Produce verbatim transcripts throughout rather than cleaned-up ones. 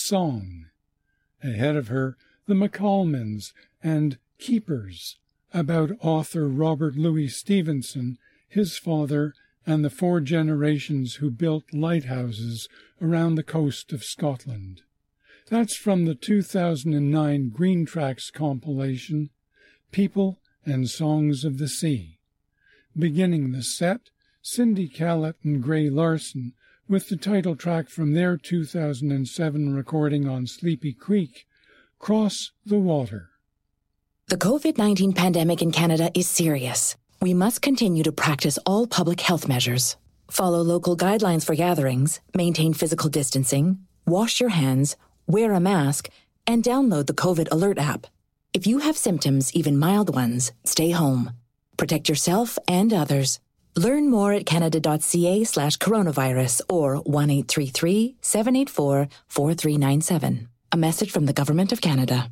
Song. Ahead of her, The McCalmans and Keepers, about author Robert Louis Stevenson, his father, and the four generations who built lighthouses around the coast of Scotland. That's from the two thousand nine Green Tracks compilation, People and Songs of the Sea. Beginning the set, Cindy Callett and Gray Larson with the title track from their two thousand seven recording on Sleepy Creek, Cross the Water. The covid nineteen pandemic in Canada is serious. We must continue to practice all public health measures. Follow local guidelines for gatherings, maintain physical distancing, wash your hands, wear a mask, and download the COVID Alert app. If you have symptoms, even mild ones, stay home. Protect yourself and others. Learn more at canada.ca slash coronavirus or one eight three three, seven eight four, four three nine seven. A message from the Government of Canada.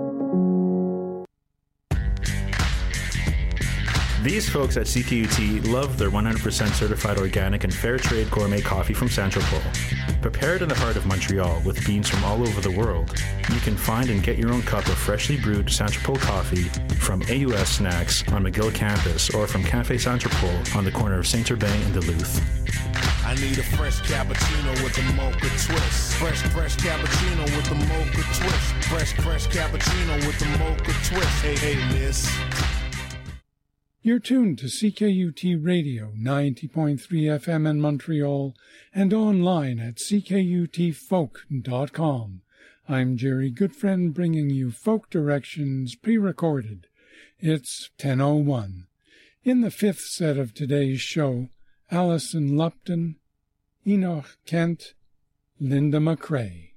These folks at C K U T love their one hundred percent certified organic and fair trade gourmet coffee from Centropole. Prepared in the heart of Montreal with beans from all over the world, you can find and get your own cup of freshly brewed Centropole coffee from A U S Snacks on McGill campus or from Café Centropole on the corner of Saint-Urbain and Duluth. I need a fresh cappuccino with a mocha twist. Fresh, fresh cappuccino with a mocha twist. Fresh, fresh cappuccino with a mocha twist. Hey, hey, miss. You're tuned to C K U T Radio, ninety point three F M in Montreal, and online at c k u t folk dot com. I'm Jerry Goodfriend, bringing you folk directions pre-recorded. It's ten oh one. In the fifth set of today's show, Alison Lupton, Enoch Kent, Linda McRae.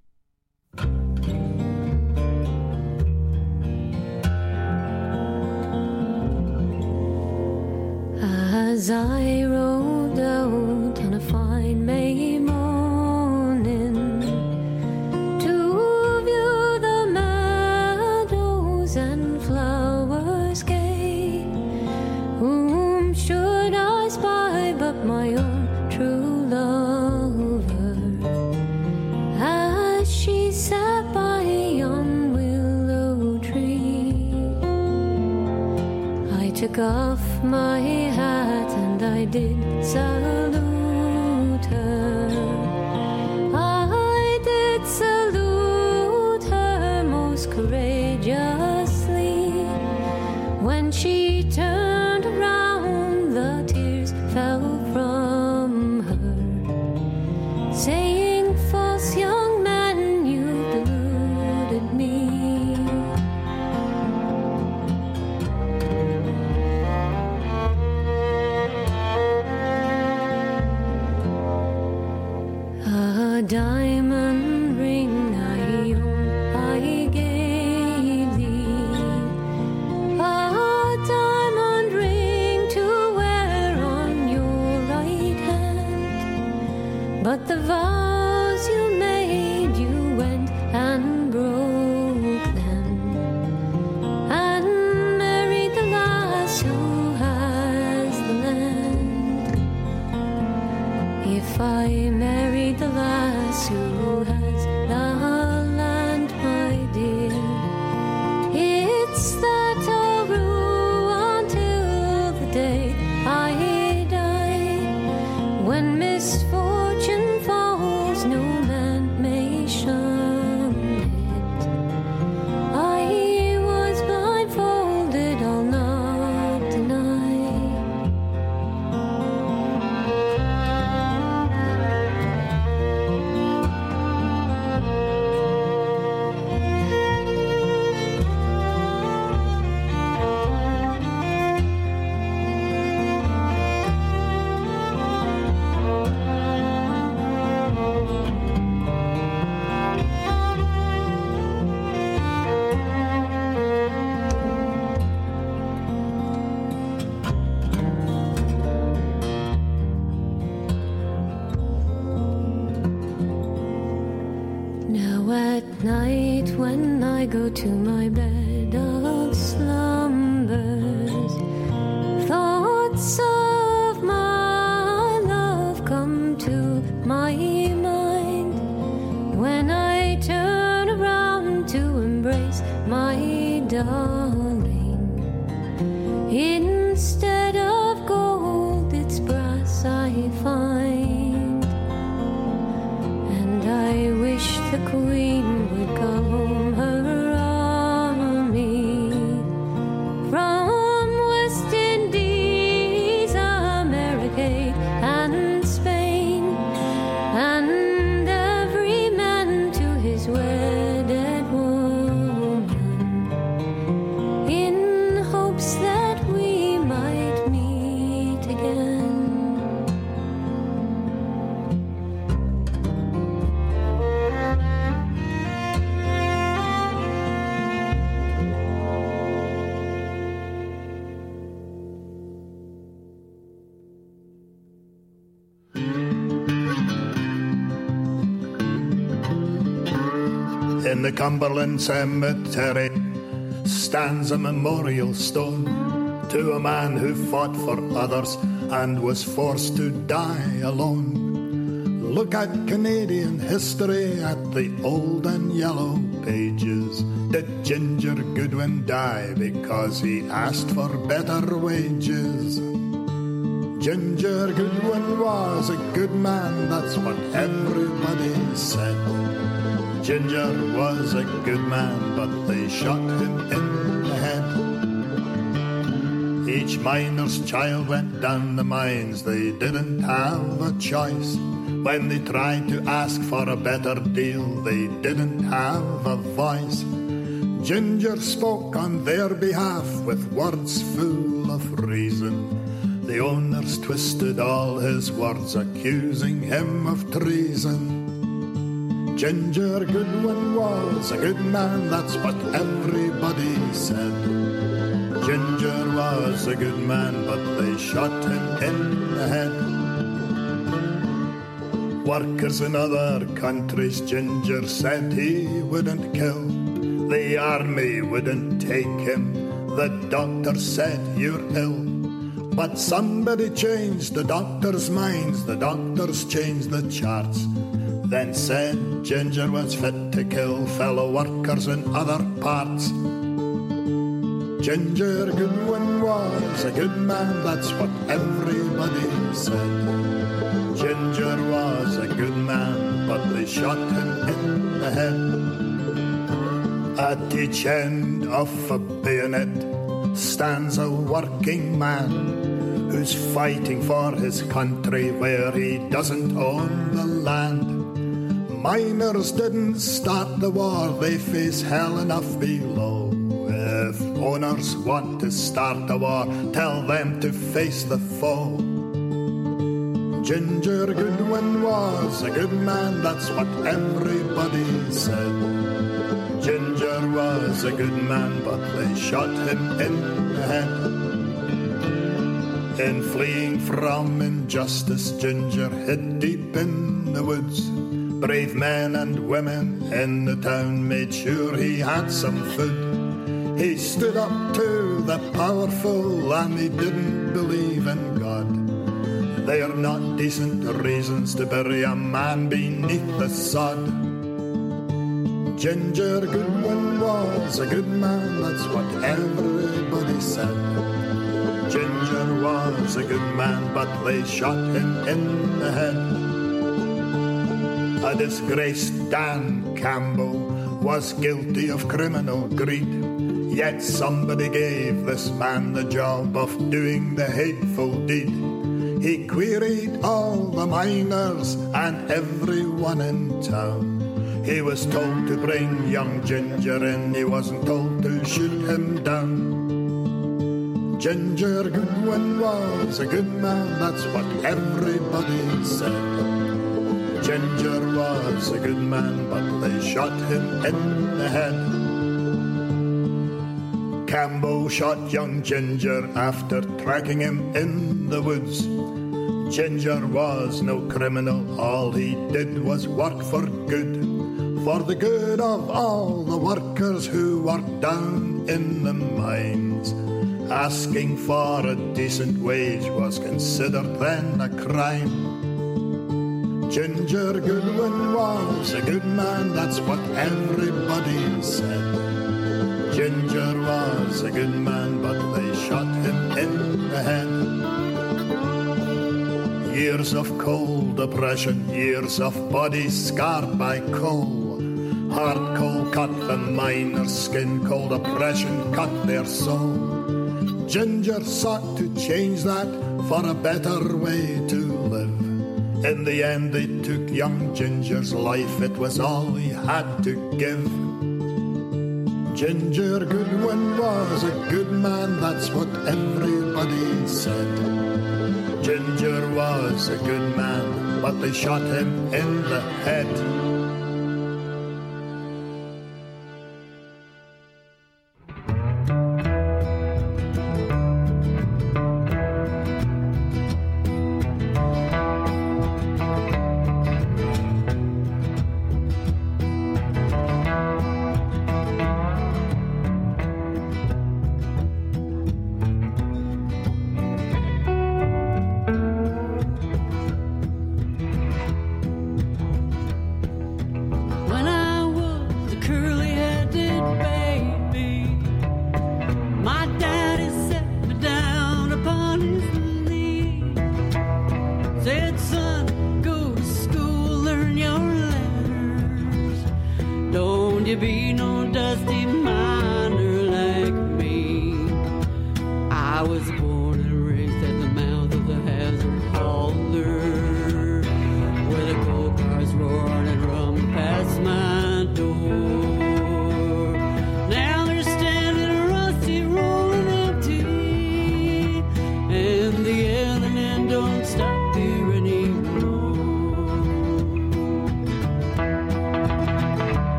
As I rode out on a fine May morning to view the meadows and flowers gay, whom should I spy but my own true lover, as she sat by yon willow tree. I took off my hat and I did salute her. I did salute her most courageously. When she turned around, the tears fell from her, saying, "False young man, you deluded me." Diamond ring I own, I gave thee, a diamond ring to wear on your right hand. But the vows you made, you went and broke them, and married the lass who has the land. If I married the lass who has the land, my dear, it's that I'll rue until the day I die. When misfortune falls, no man may shun it. I was blindfolded, I'll not deny. At night when I go to my bed of slumbers, thoughts of my love come to my mind. When I turn darling. Instead of gold, it's brass I find. And I wish the Queen would calm her army from West Indies, America, and Spain, and every man to his wedded woman, in hopes that we might meet again. In the Cumberland Cemetery stands a memorial stone to a man who fought for others and was forced to die alone. Look at Canadian history at the old and yellow pages. Did Ginger Goodwin die because he asked for better wages? Ginger Goodwin was a good man, that's what everybody said. Ginger was a good man, but they shot him in the head. Each miner's child went down the mines, they didn't have a choice. When they tried to ask for a better deal, they didn't have a voice. Ginger spoke on their behalf with words full of reason. The owners twisted all his words, accusing him of treason. Ginger Goodwin was a good man, that's what everybody said. Ginger was a good man, but they shot him in the head. Workers in other countries, Ginger said he wouldn't kill. The army wouldn't take him, the doctor said you're ill. But somebody changed the doctor's minds, the doctors changed the charts. Then said Ginger was fit to kill fellow workers in other parts. Ginger Goodwin was a good man, that's what everybody said. Ginger was a good man, but they shot him in the head. At each end of a bayonet stands a working man who's fighting for his country where he doesn't own the land. Miners didn't start the war, they face hell enough below. If owners want to start a war, tell them to face the foe. Ginger Goodwin was a good man, that's what everybody said. Ginger was a good man, but they shot him in the head. In fleeing from injustice, Ginger hid deep in the woods. Brave men and women in the town made sure he had some food. He stood up to the powerful and he didn't believe in God. They are not decent reasons to bury a man beneath the sod. Ginger Goodwin was a good man, that's what everybody said. Ginger was a good man, but they shot him in the head. A disgraced Dan Campbell was guilty of criminal greed, yet somebody gave this man the job of doing the hateful deed. He queried all the miners and everyone in town. He was told to bring young Ginger in, he wasn't told to shoot him down. Ginger Goodwin was a good man, that's what everybody said. Ginger was a good man, but they shot him in the head. Campbell shot young Ginger after tracking him in the woods. Ginger was no criminal, all he did was work for good. For the good of all the workers who worked down in the mines. Asking for a decent wage was considered then a crime. Ginger Goodwin was a good man, that's what everybody said. Ginger was a good man, but they shot him in the head. Years of cold depression, years of bodies scarred by coal. Hard coal cut the miner's skin, cold oppression cut their soul. Ginger sought to change that for a better way to live. In the end they took young Ginger's life, it was all he had to give. Ginger Goodwin was a good man, that's what everybody said. Ginger was a good man, but they shot him in the head.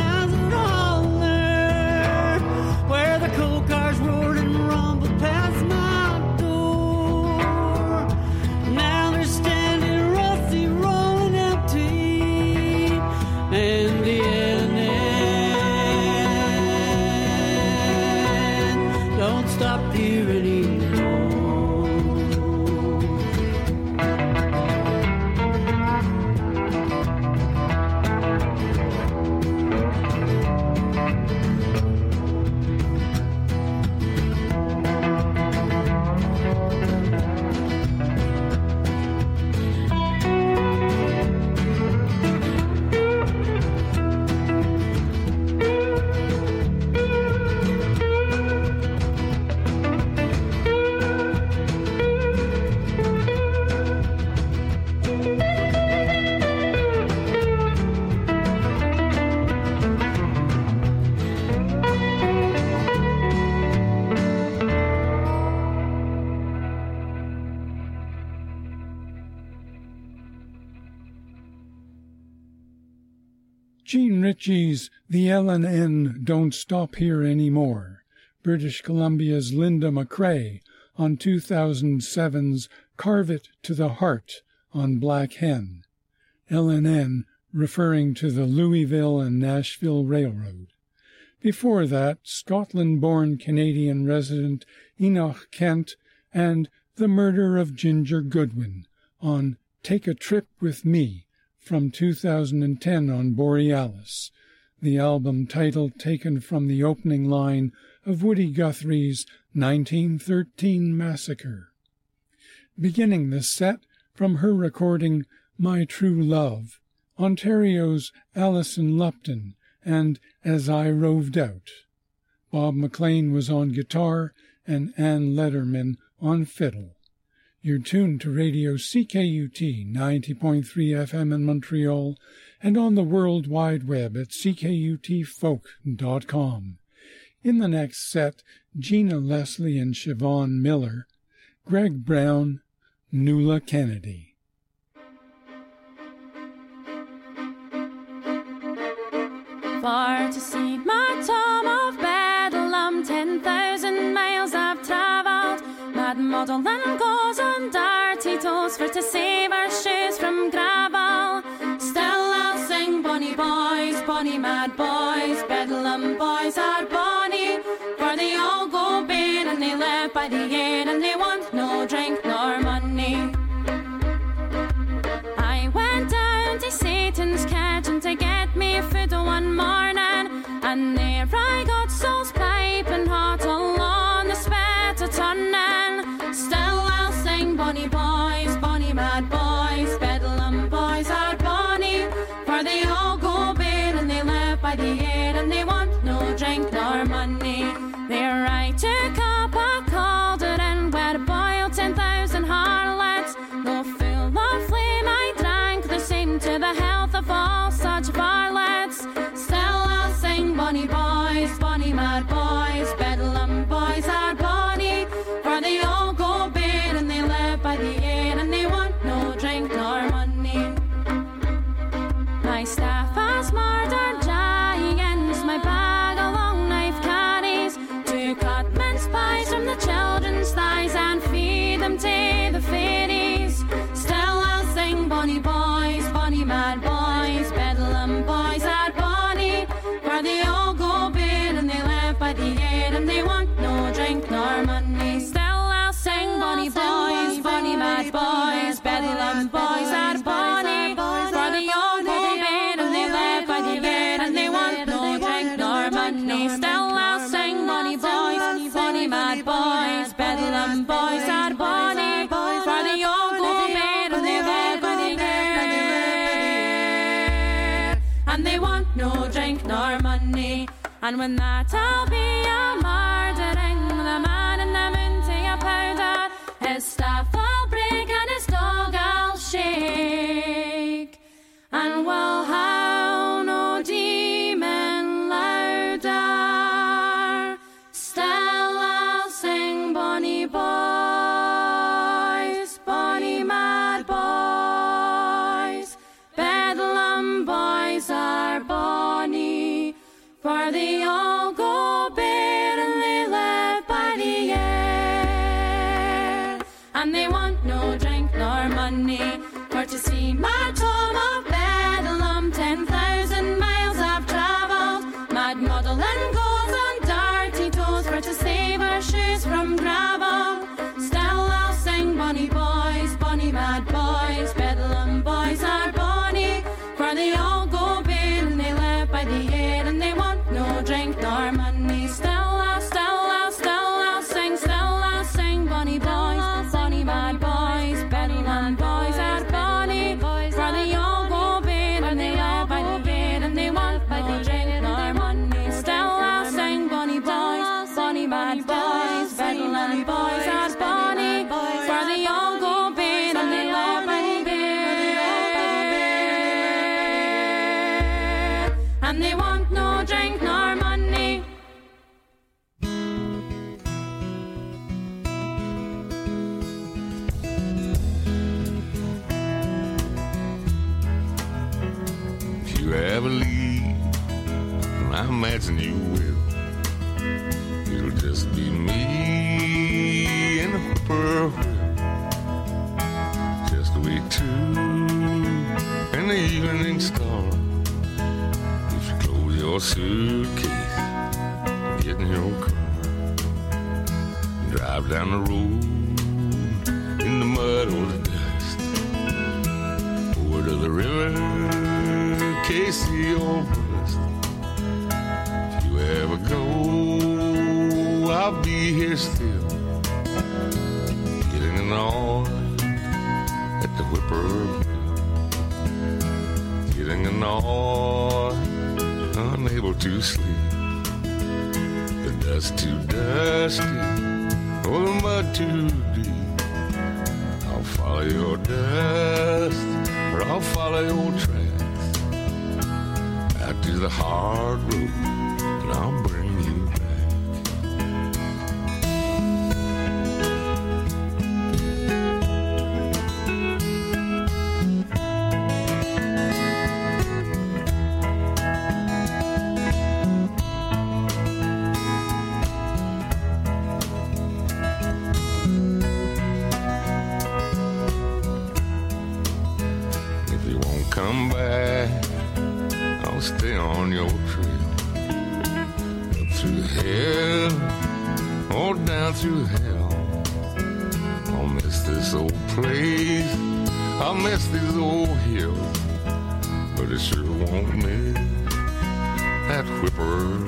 Where the coal cars roared and rumbled past stop here anymore. Gene Ritchie's The L and N Don't Stop Here Anymore, British Columbia's Linda McRae on two thousand seven's Carve It to the Heart on Black Hen, L and N referring to the Louisville and Nashville Railroad. Before that, Scotland-born Canadian resident Enoch Kent and The Murder of Ginger Goodwin on Take a Trip with Me from two thousand ten on Borealis, the album title taken from the opening line of Woody Guthrie's nineteen thirteen Massacre. Beginning the set from her recording My True Love, Ontario's Alison Lupton and As I Roved Out. Bob McLean was on guitar and Ann Lederman on fiddle. You're tuned to Radio C K U T ninety point three F M in Montreal and on the World Wide Web at c k u t folk dot com. In the next set, Gina Leslie and Siobhan Miller, Greg Brown, Nuala Kennedy. For to see my Tom of Bedlam, ten thousand miles I've travelled, mad model and goes on dirty toes, for to save our shoes from gravel. Still I'll sing bonny boys, bonny mad boys, Bedlam boys are bonny, for they all go bare and they live by the air and they want no drink nor money. I went down to Satan's kitchen to get me food one morning, and there I got souls piping hot along the spit a turning. Still I'll sing bonny boys, bonny mad boys, Bedlam boys are bonny, for they all go bare and they live by the air and they want no drink nor money. There I took up a cauldron where I boiled ten thousand harlots, no full of flame I drank the same to the health of all such varlets. Still I'll sing bonny boys, bonny mad boys, Bedlam boys are bonny, for they all go bare and they live by the air and they want no drink nor money. My staff has murdered giants, my bag a long knife carries, to cut mince pies from the children's thighs and feed them to the fairies. Still I'll sing bonny boys, bonny mad boys, Bedlam boys are bonny, for they all go bare and they live by the air and they want no drink nor money. Still I'll sing bonny boys, bonny mad boys, Bedlam boys are bonny, for they all go bare and they live by the air and they want no drink nor money. Still I'll sing bonny boys, bonny mad boys, Bedlam boys are bonny, for they all go bare and they live by the air and they want no drink nor money. And when that I'll be a murdering the man in the moon to a powder, his staff I'll break and his dog I'll shake, and we'll howl no demon louder. Still I'll sing bonny boys, bonny mad boys, Bedlam boys are bonny, for they all go bare and they live by the air and they want no drink nor money. For to see my Tom of Bedlam, ten thousand miles I've travelled, mad model and goes on dirty toes, for to save our shoes from gravel. bad boys, Bedlam boys at Bonnie, where they all go beer and they all bring beer, and they want no drink nor money. If you ever leave, I imagine you will, it'll just be me and the whippoorwill, just we two and the evening star. If you close your suitcase, get in your car, drive down the road in the mud or the dust, over to the river, Casey or Bust. If you ever go, I'll be here still, getting annoyed at the whippoorwill, getting annoyed, unable to sleep. The dust too dusty, or the mud too deep. I'll follow your dust, or I'll follow your tracks, out to the hard road, and I'll bring you back. Come back, I'll stay on your trail, up through hell, or down through hell. I'll miss this old place, I'll miss these old hills, but it sure won't miss that whippoorwill.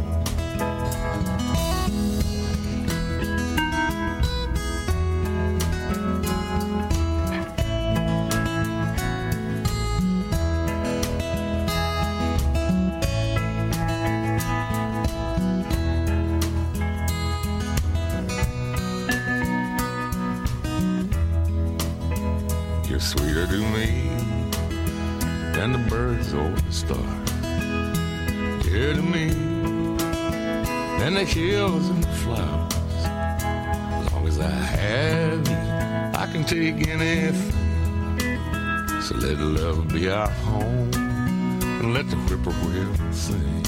You're sweeter to me than the birds or the stars, dear to me than the hills and the flowers. As long as I have you, I can take anything. So let love be our home, and let the whippoorwill sing.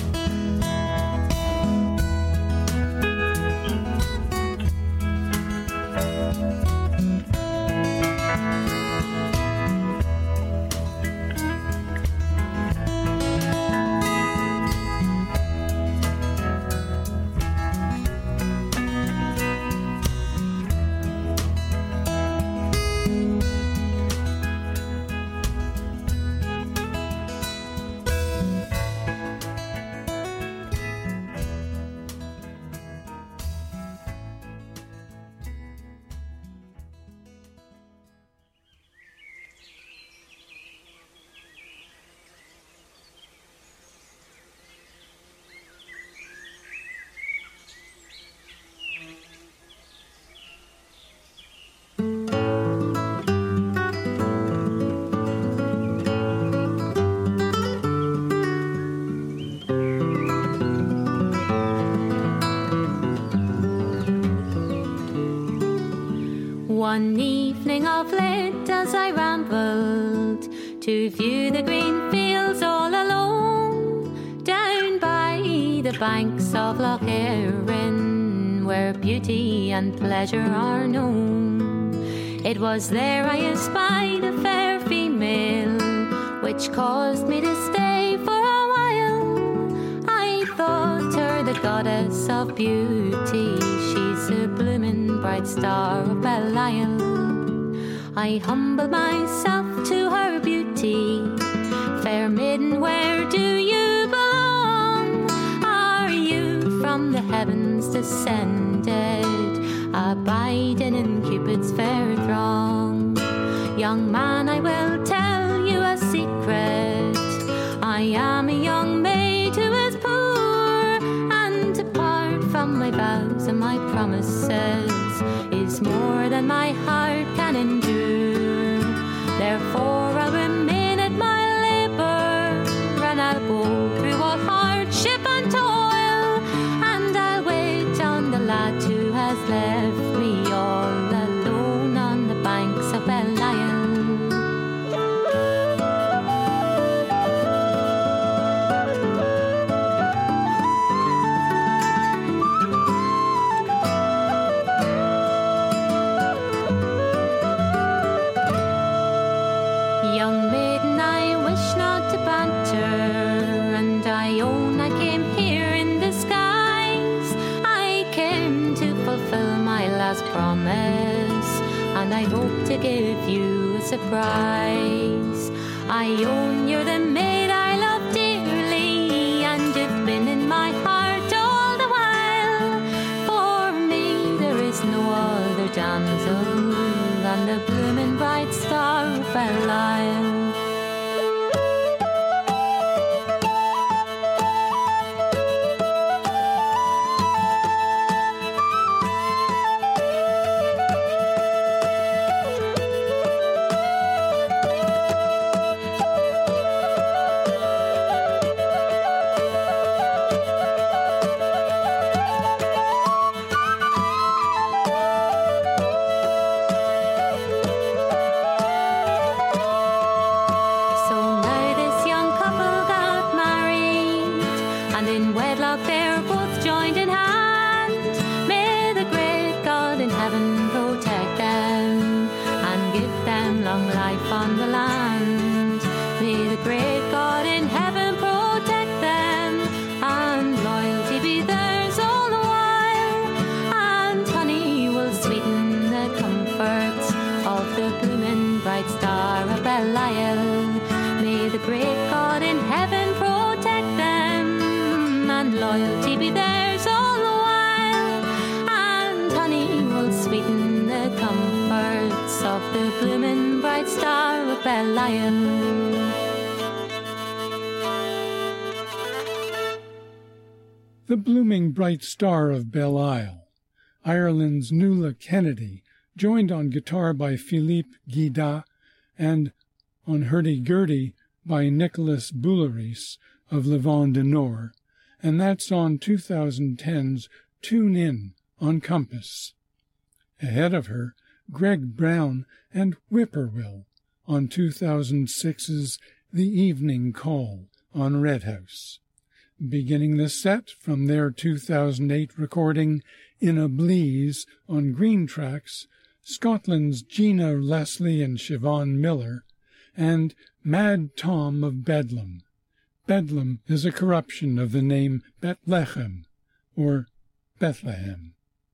One evening of late as I rambled to view the green fields all alone, down by the banks of Loch Erin, where beauty and pleasure are known, it was there I espied a fair female, which caused me to stay for a while. I thought her the goddess of beauty, she's a bloomin' bright star of Belial. I humbled myself to her beauty. Fair maiden, where do you belong? Are you from the heavens descended, abiding in Cupid's fair throng? Young man, I will tell you a secret. I am a young maid who is poor, and apart from my vow vows and my promises is more than my heart can endure. Therefore I'll remain at my labour, and I'll go through all hardship and toil, and I'll wait on the lad who has left me all alone on the banks of Belle-Isle. Young maiden, I wish not to banter, and I own I came here in disguise. I came to fulfill my last promise, and I hope to give you a surprise. I own you're the maid I love dearly, and you've been in my heart all the while. For me there is no other damsel than the blooming bright star of Belle-Isle. The blooming bright star of Belle-Isle, Ireland's Nuala Kennedy, joined on guitar by Philippe Guida and on hurdy-gurdy by Nicholas Boularice of Le Vent du Nord, and that's on twenty ten's Tune In on Compass. Ahead of her, Greg Brown and Whippoorwill on two thousand six's The Evening Call on Red House. Beginning the set from their two thousand eight recording In a Bleeze on Green Tracks, Scotland's Gina Leslie and Siobhan Miller, and Mad Tom of Bedlam. Bedlam is a corruption of the name Bethlehem, or Bethlehem.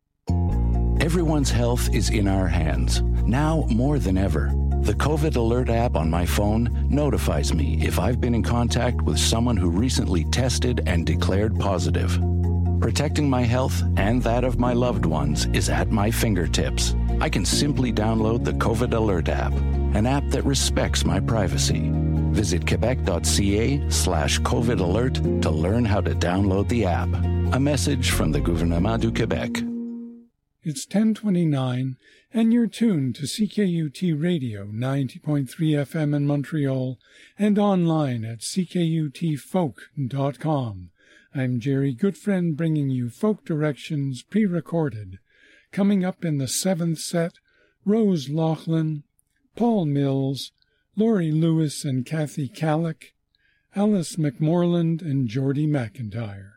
Everyone's health is in our hands, now more than ever. The COVID Alert app on my phone notifies me if I've been in contact with someone who recently tested and declared positive. Protecting my health and that of my loved ones is at my fingertips. I can simply download the COVID Alert app, an app that respects my privacy. Visit quebec.ca slash COVID Alert to learn how to download the app. A message from the Gouvernement du Québec. It's ten twenty-nine, and you're tuned to C K U T Radio ninety point three F M in Montreal and online at c k u t folk dot com. I'm Jerry Goodfriend bringing you folk directions pre-recorded. Coming up in the seventh set, Rose Loughlin, Paul Mills, Laurie Lewis and Kathy Kallick, Alice McMorland and Geordie McIntyre.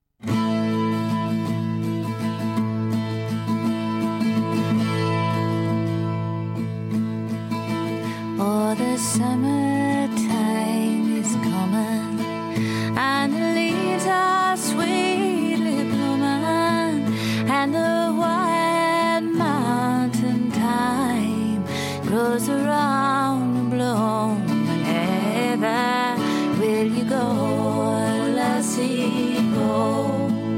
Oh, the summertime is coming, and the leaves are sweetly blooming, and the white mountain thyme grows around the bloom. And ever will you go, lassie, go?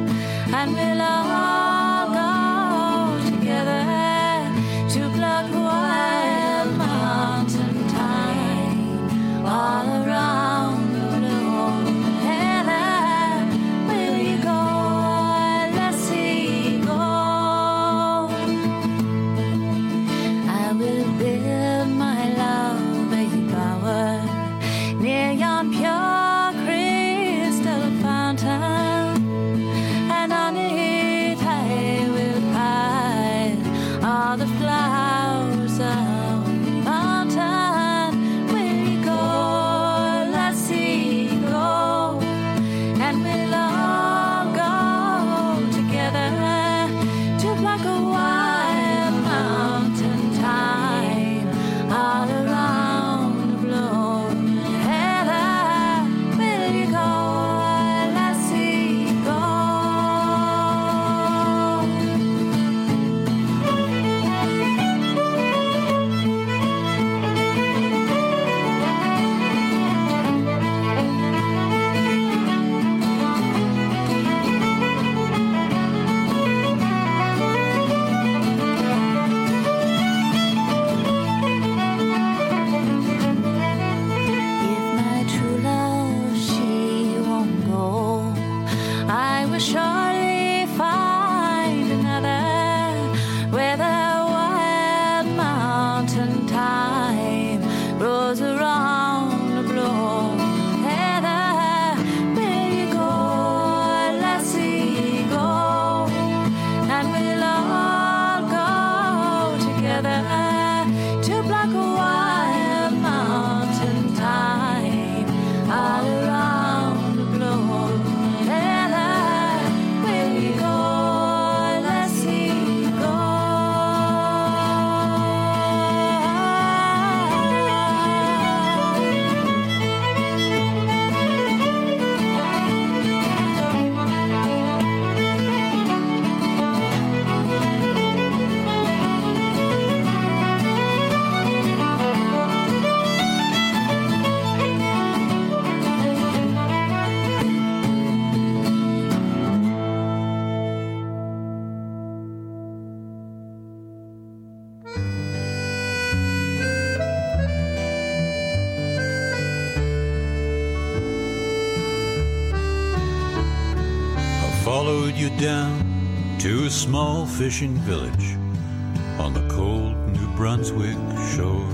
you down to a small fishing village on the cold New Brunswick shore.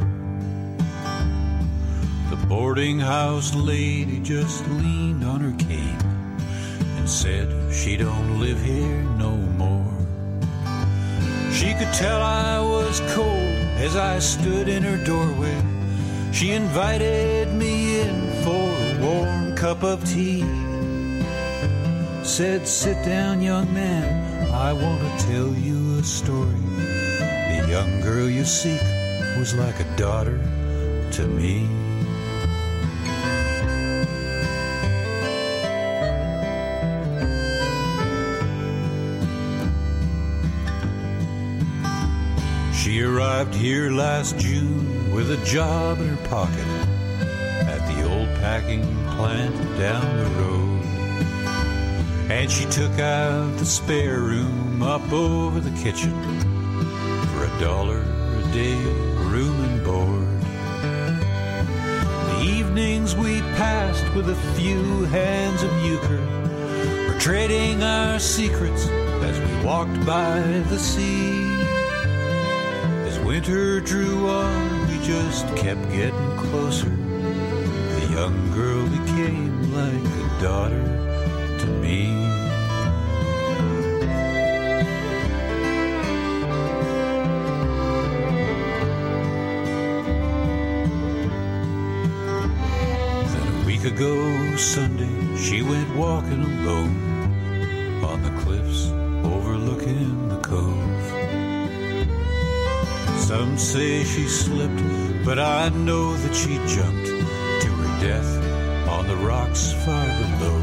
The boarding house lady just leaned on her cane and said she don't live here no more. She could tell I was cold as I stood in her doorway. She invited me in for a warm cup of tea. Said, sit down, young man, I want to tell you a story. The young girl you seek was like a daughter to me. She arrived here last June with a job in her pocket at the old packing plant down the road. And she took out the spare room up over the kitchen for a dollar a day, room and board. The evenings we passed with a few hands of euchre, were trading our secrets as we walked by the sea. As winter drew on, we just kept getting closer. The young girl became like a daughter to me. Ago Sunday, she went walking alone on the cliffs overlooking the cove. Some say she slipped, but I know that she jumped to her death on the rocks far below.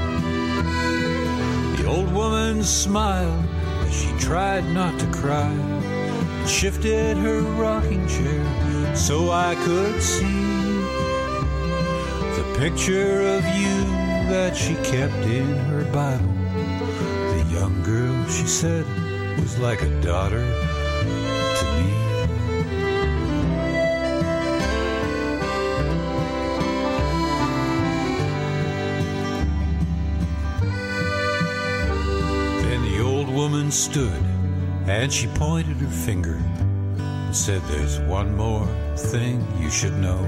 The old woman smiled as she tried not to cry and shifted her rocking chair so I could see picture of you that she kept in her Bible. The young girl, she said, was like a daughter to me. Then the old woman stood and she pointed her finger and said, there's one more thing you should know.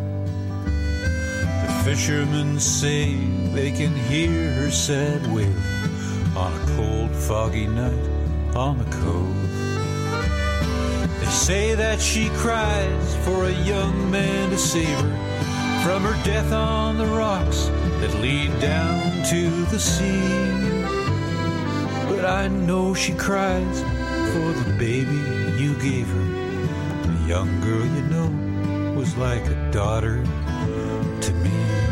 Fishermen say they can hear her sad wail on a cold, foggy night on the cove. They say that she cries for a young man to save her from her death on the rocks that lead down to the sea. But I know she cries for the baby you gave her. The young girl you know was like a daughter to me.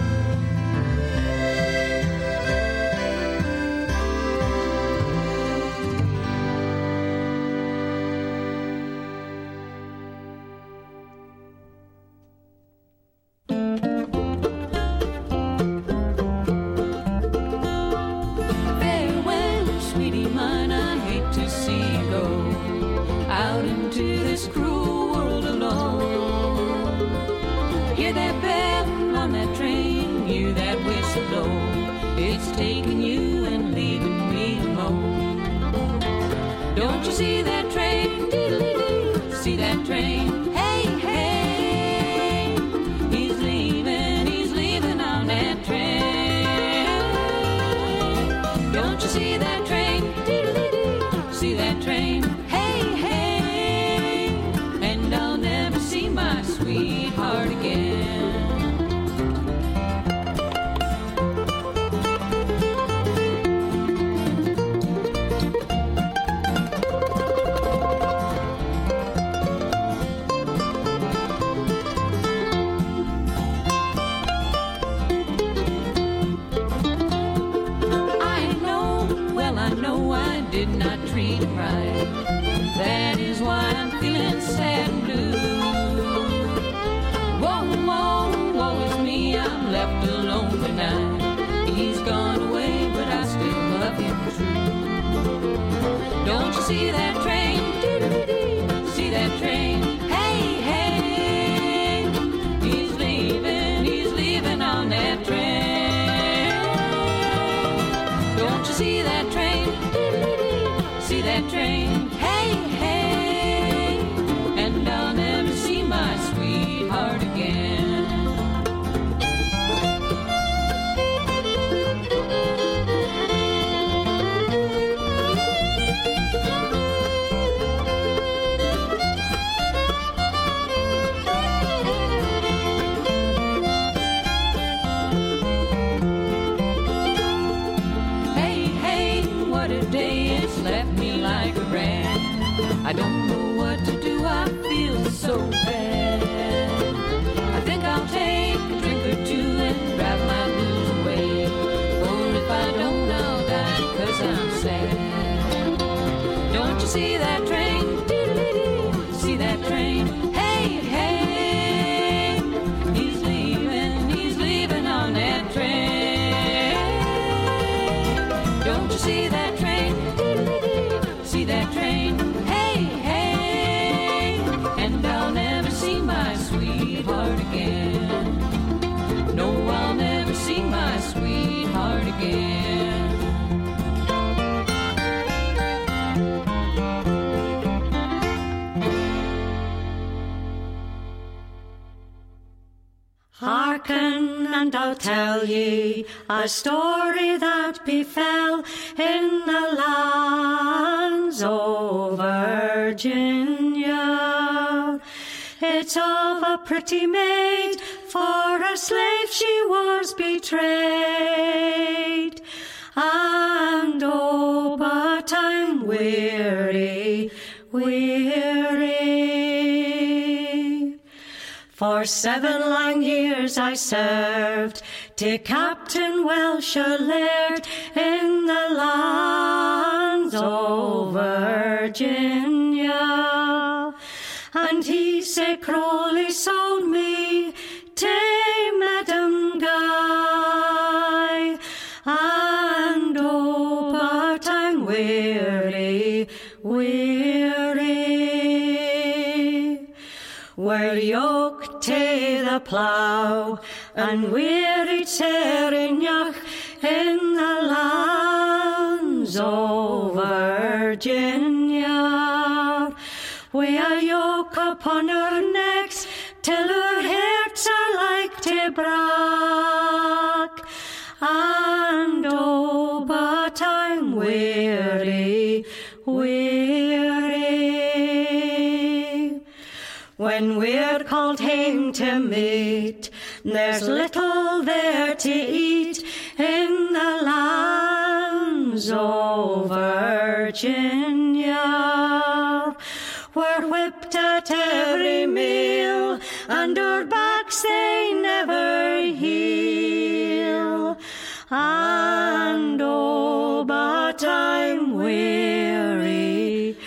See that train, see that train, hey, hey, he's leaving, he's leaving on that train. Don't you see that train? see that train. Hey, hey, and I'll never see my sweetheart again. I don't know what to do, I feel so bad. I think I'll take a drink or two and drive my blues away. For if I don't, I'll die, cause I'm sad. Don't you see that train? See that train? Hey, hey, he's leaving, he's leaving on that train. Don't you see that train? See that train? Again. No, I'll never see my sweetheart again. Hearken, and I'll tell ye a story that befell in the lands of Virginia. It's of a pretty maid, for a slave she was betrayed. And oh, but I'm weary, weary. For seven long years I served to Captain Welsh a laird in the lands of Virginia. And he said, Crowley sold me to Madam Guy. And oh, but I'm weary, weary. We're yoked to the plough, and weary Terignach in the lands of Virginia. We a yoke upon our necks till our hearts are like to brack. And oh, but I'm weary, weary. When we're called home to meet, there's little there to eat in the lands of Virginia. We're whipped at every meal, and our backs they never heal. And oh, but I'm weary,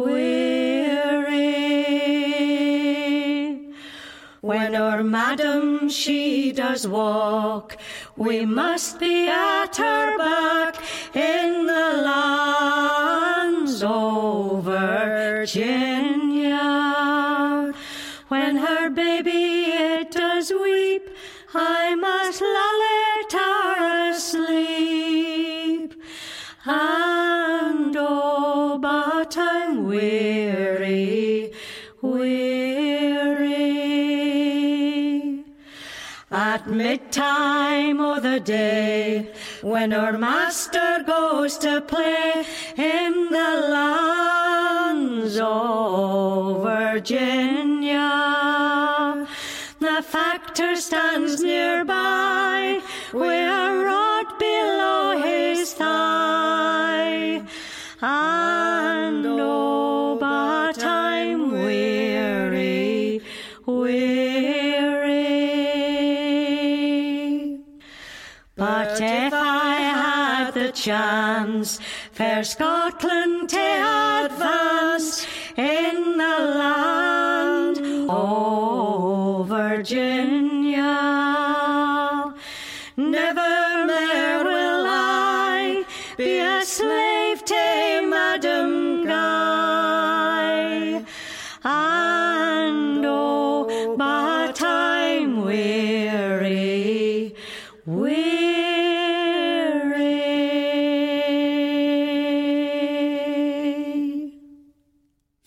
weary. When our madam she does walk, we must be at her back in the lands of Virginia. When her baby it does weep, I must lull it her asleep. And oh, but I'm weary, weary. At mid-time o' the day, when our master goes to play in the lands of Virginia, the factor stands nearby, with a rod below his thigh. And oh, but I'm weary, weary. But if I had the chance, fair Scotland to advance in the land of Virginia, never more will I be a slave to Madam Guy. And oh, but I'm weary, weary.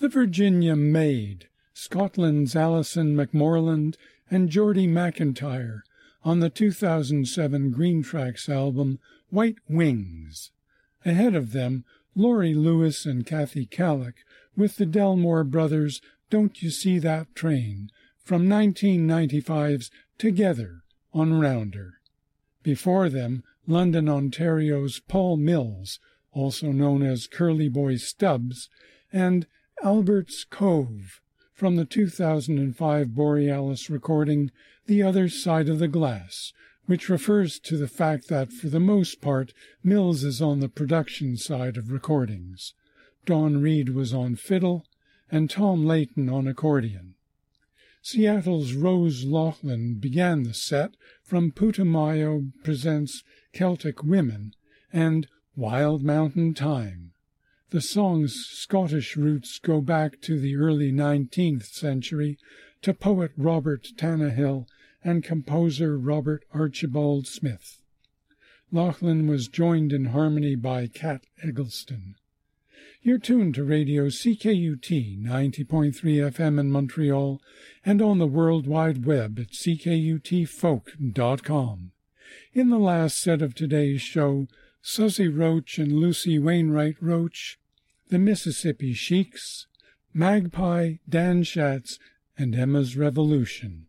The Virginia Maid, Scotland's Alison McMorland and Geordie McIntyre on the two thousand seven Green Tracks album White Wings. Ahead of them, Laurie Lewis and Kathy Kallick with the Delmore Brothers' Don't You See That Train from nineteen ninety-five's Together on Rounder. Before them, London, Ontario's Paul Mills, also known as Curly Boy Stubbs, and Albert's Cove from the two thousand five Borealis recording The Other Side of the Glass, which refers to the fact that, for the most part, Mills is on the production side of recordings. Don Reed was on fiddle, and Tom Layton on accordion. Seattle's Rose Laughlin began the set from Putumayo Presents Celtic Women and Wild Mountain Time. The song's Scottish roots go back to the early nineteenth century to poet Robert Tannahill and composer Robert Archibald Smith. Laughlin was joined in harmony by Kat Eggleston. You're tuned to Radio C K U T ninety point three F M in Montreal and on the World Wide Web at c k u t folk dot com. In the last set of today's show, Susie Roach and Lucy Wainwright Roach, the Mississippi Sheiks, Magpie, Dan Schatz, and Emma's Revolution.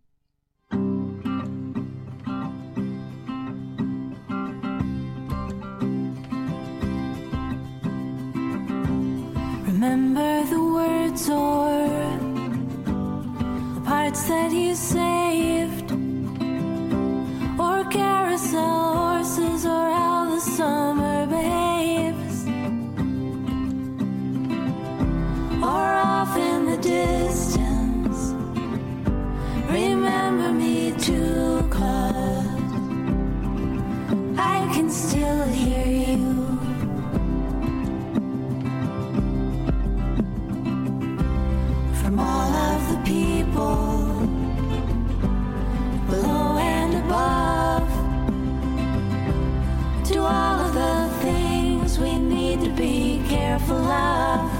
Remember the words or the parts that you saved, or carousel horses, or all the summer babes, or off in the distance. Remember me too, 'cause I can still hear you. From all of the people below and above, to all of the things we need to be careful of.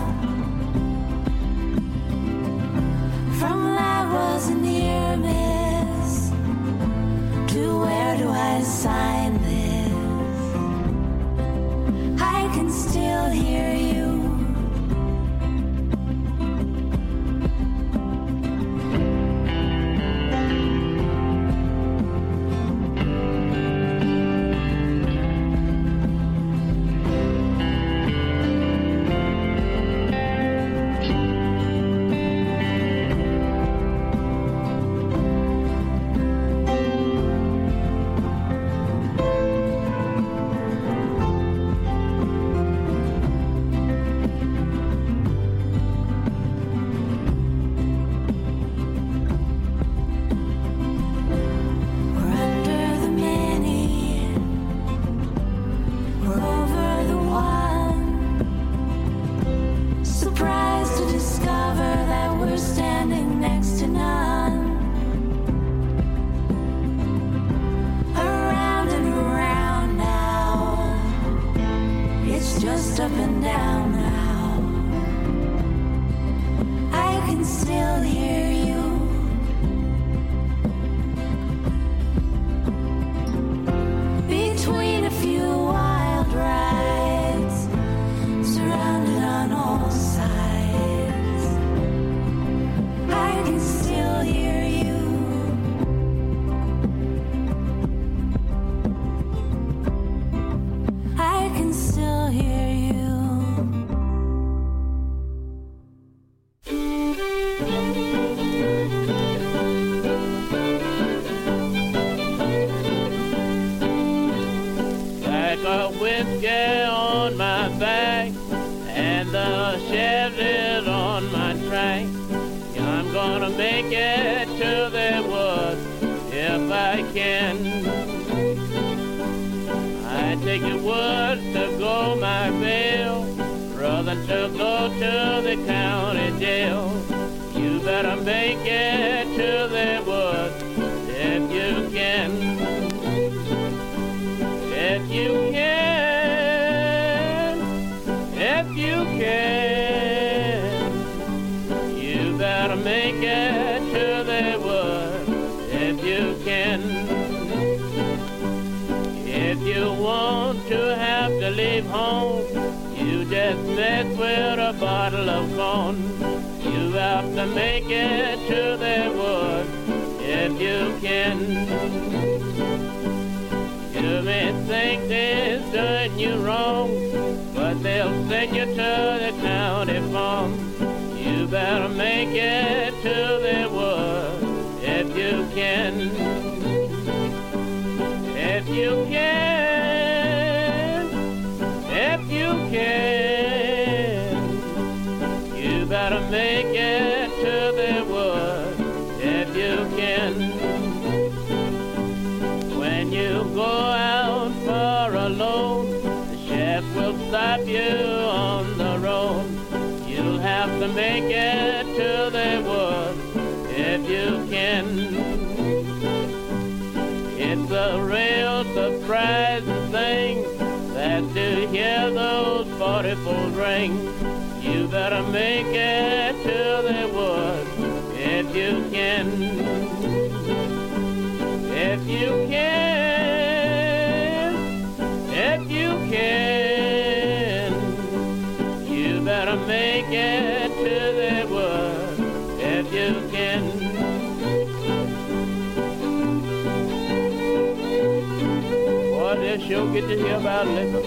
From that was a near miss to where do I sign this? I can still hear you. you leave home, you just mess with a bottle of corn. You have to make it to the woods if you can. You may think they're doing you wrong, but they'll send you to the county farm. You better make it to the woods if you can. If you can, if you can, you better make it to the woods if you can. When you go out for a load, the sheriff will stop you on the road. You'll have to make it to the woods if you can. It's a real surprising thing that to hear those forty-fold ring. You better make it to the woods if you can. If you can, if you can, you better make it to the woods if you can. Boy, this sure get to hear about liquor.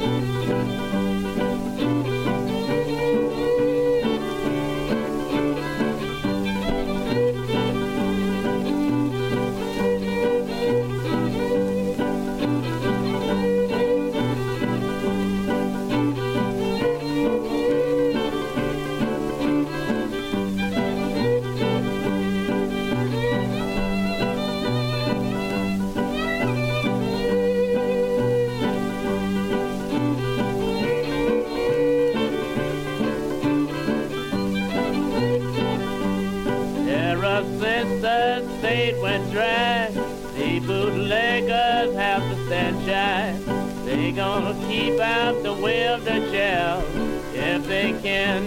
Went dry, the bootleggers have to stand shy. They gonna keep out the way of the child if they can.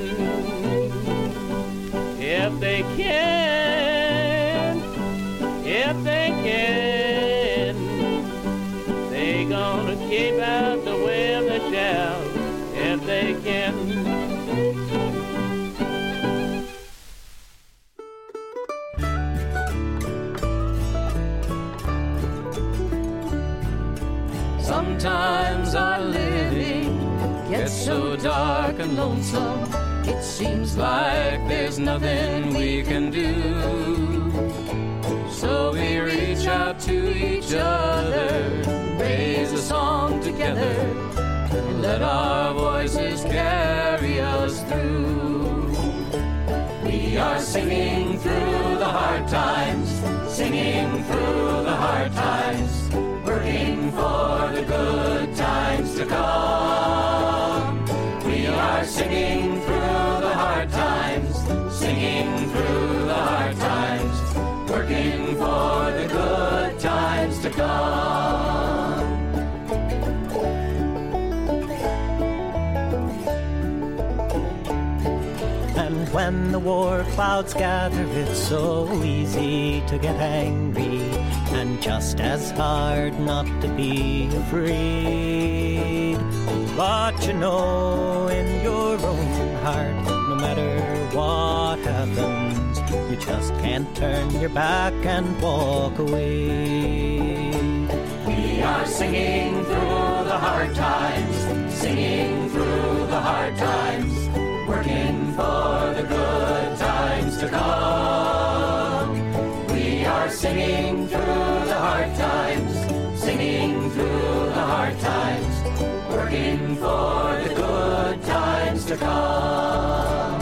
If they can, if they can, they gonna keep out the way of the child if they can. Sometimes our living gets so dark and lonesome, it seems like there's nothing we can do. So we reach out to each other, raise a song together, and let our voices carry us through. We are singing through the hard times, singing through the hard times, working for the good times to come. We are singing through the hard times, singing through the hard times, working for the good times to come. And when the war clouds gather, it's so easy to get angry, and just as hard not to be afraid. But you know in your own heart, no matter what happens, you just can't turn your back and walk away. We are singing through the hard times, singing through the hard times, working for the good times to come. We are singing through the hard times, singing through the hard times, working for the good times to come.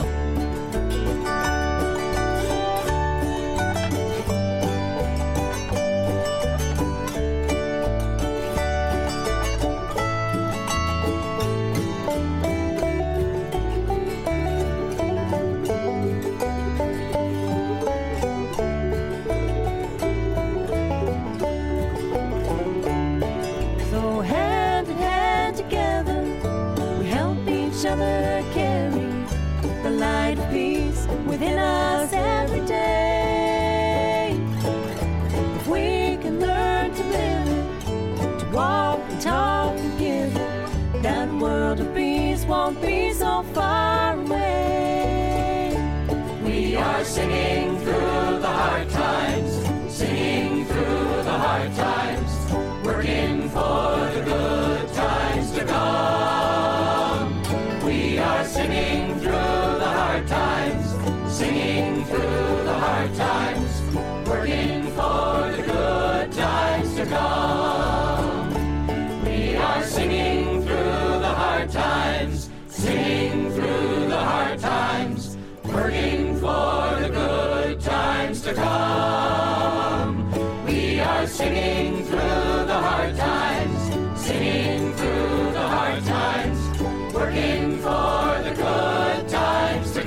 are singing through the hard times, singing through the hard times, working for the good times to come. We are singing through the hard times, singing through the hard times, working for the good times to come. We are singing through the hard times, singing through the hard times, working for the good times to come. We are singing through the hard times, singing through the hard times, working for the good times to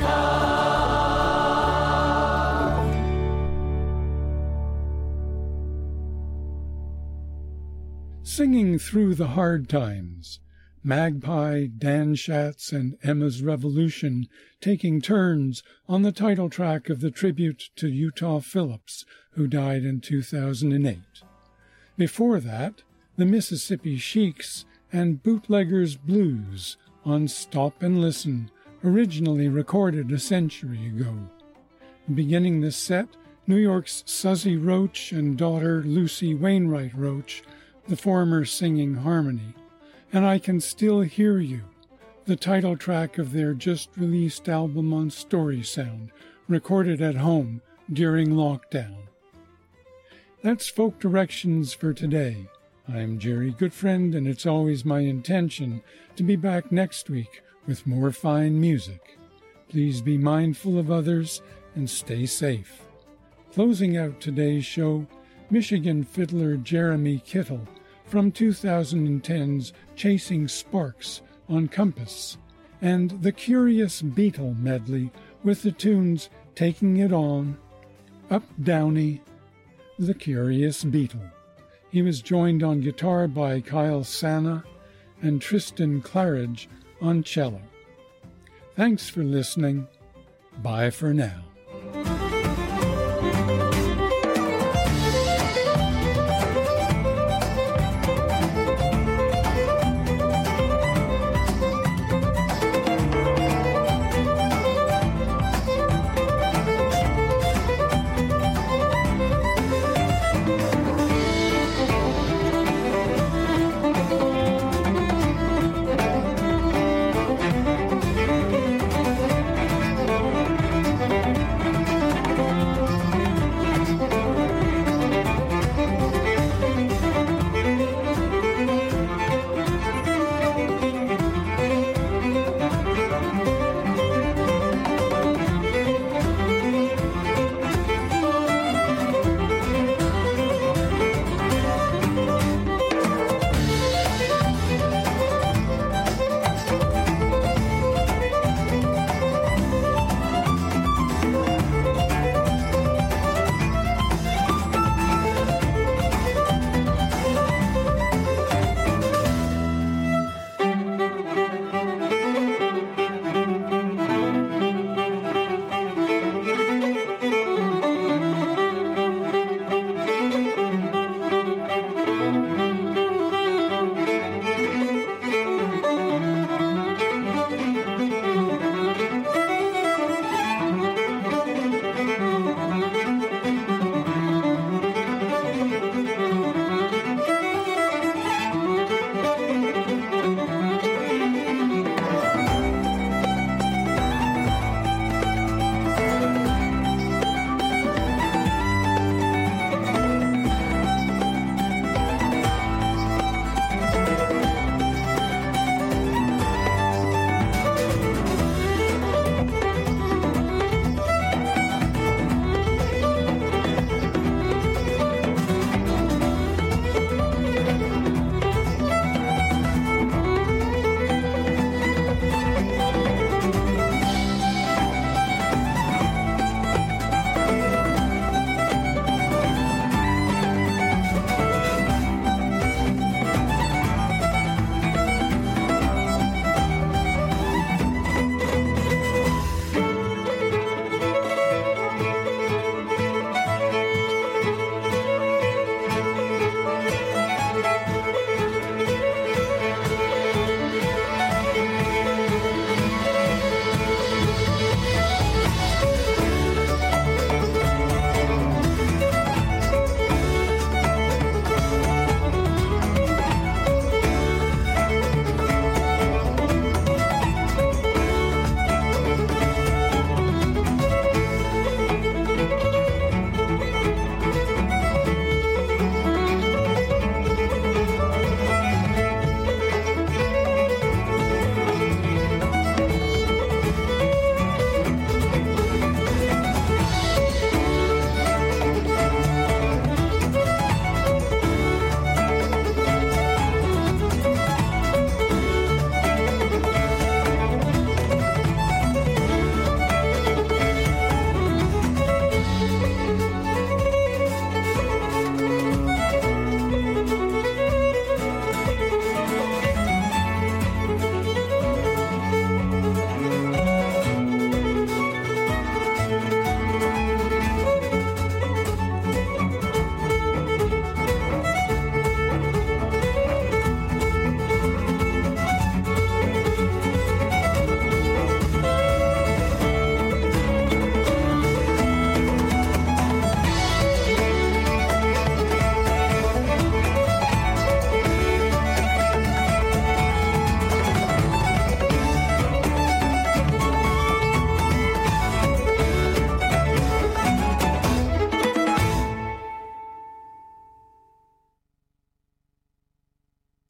come. Singing Through the Hard Times. Magpie, Dan Schatz, and Emma's Revolution taking turns on the title track of the tribute to Utah Phillips, who died in two thousand eight. Before that, the Mississippi Sheiks and Bootleggers Blues on Stop and Listen, originally recorded a century ago. Beginning the set, New York's Suzy Roach and daughter Lucy Wainwright Roach, the former singing harmony. And I Can Still Hear You, the title track of their just-released album on Story Sound, recorded at home during lockdown. That's Folk Directions for today. I'm Jerry Goodfriend, and it's always my intention to be back next week with more fine music. Please be mindful of others and stay safe. Closing out today's show, Michigan fiddler Jeremy Kittle from two thousand ten's Chasing Sparks on Compass, and the Curious Beetle medley with the tunes Taking It On, Up Downey, The Curious Beetle. He was joined on guitar by Kyle Sana and Tristan Claridge on cello. Thanks for listening. Bye for now.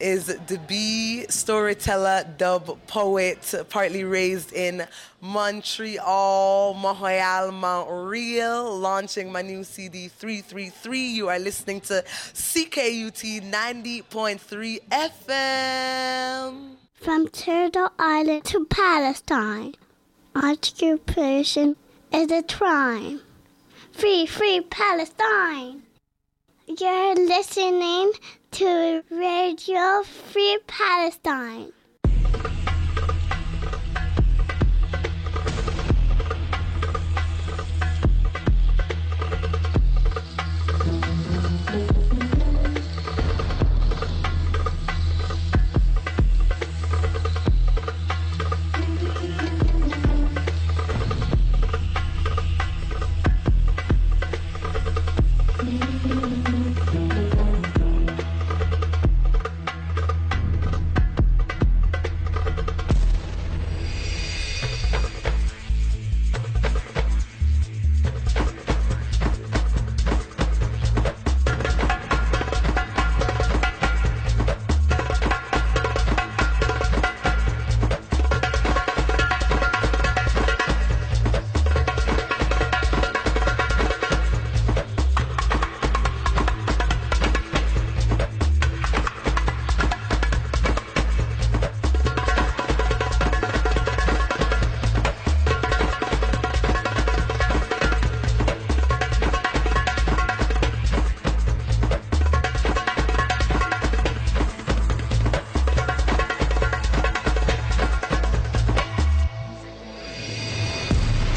is the B storyteller, dub poet, partly raised in Montreal, Montreal, Montreal, launching my new C D three three three. You are listening to C K U T ninety point three F M. From Turtle Island to Palestine, occupation is a crime. Free, free Palestine. You're listening to Radio Free Palestine.